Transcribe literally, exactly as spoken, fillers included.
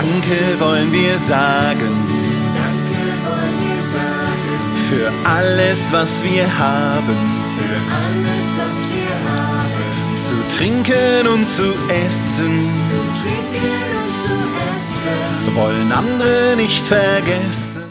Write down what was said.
Danke wollen wir sagen, Danke wollen wir sagen, für alles, was wir haben, für alles, was wir haben, zu trinken und zu essen, zu trinken und zu essen, wollen andere nicht vergessen.